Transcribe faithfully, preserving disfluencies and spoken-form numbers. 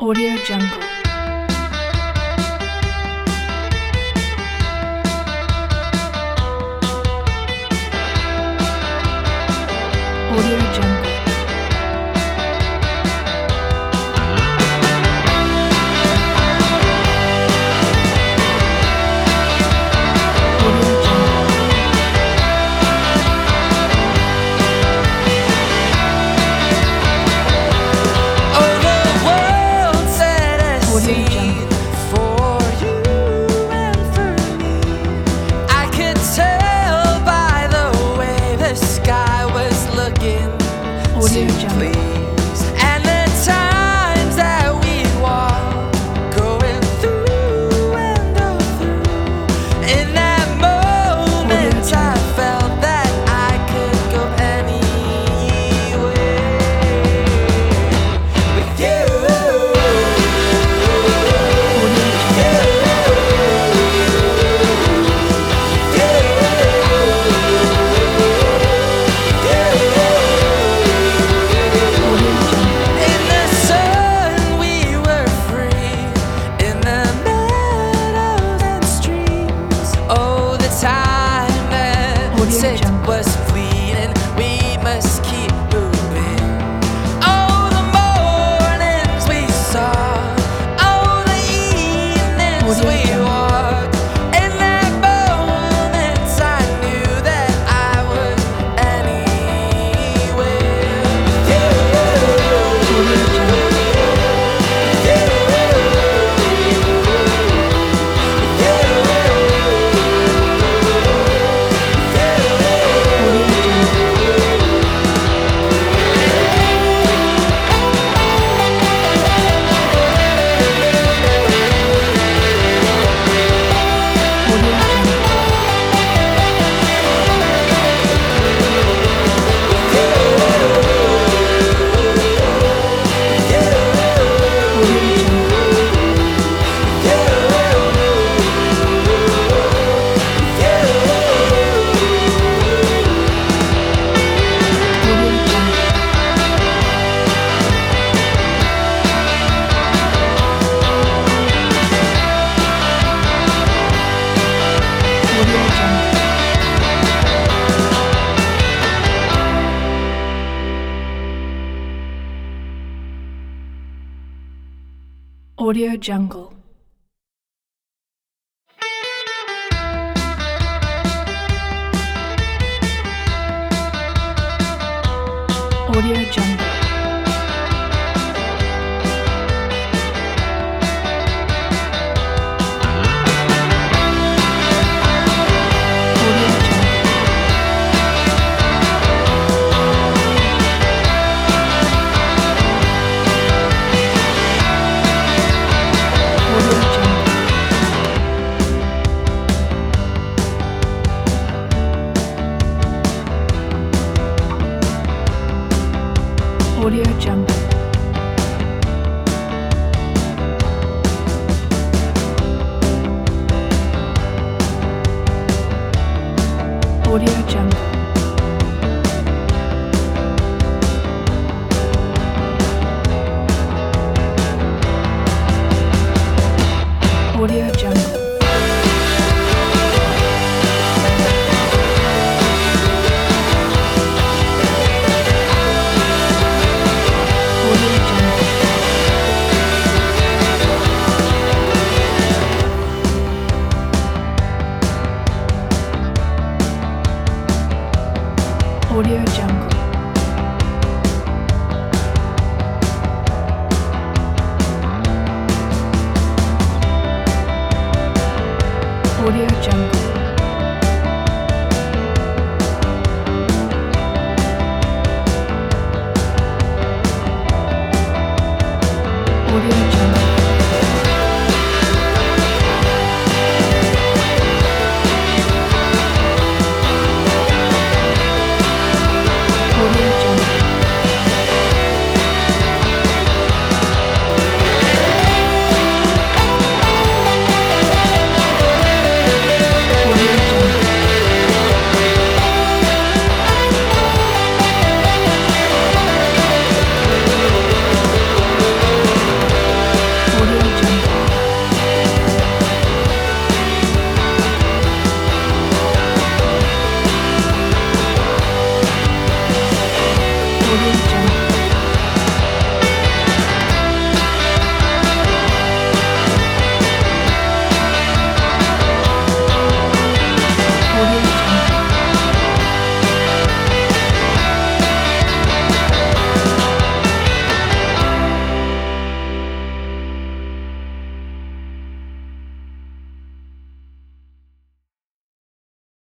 Audio Jungle. Audio Jungle. Audio Jungle. And the times that we walk, going through and oh through. In that moment I felt that I could go anywhere with you. It was fleeting, we must keep moving. Oh, the mornings we saw, oh, the evenings we walked. In that moment I knew that I was anywhere with you. Audio Jungle. Audio Jungle. Audio Jungle. Audio Jungle. Audio Jungle. Audio Jungle. Audio Jungle.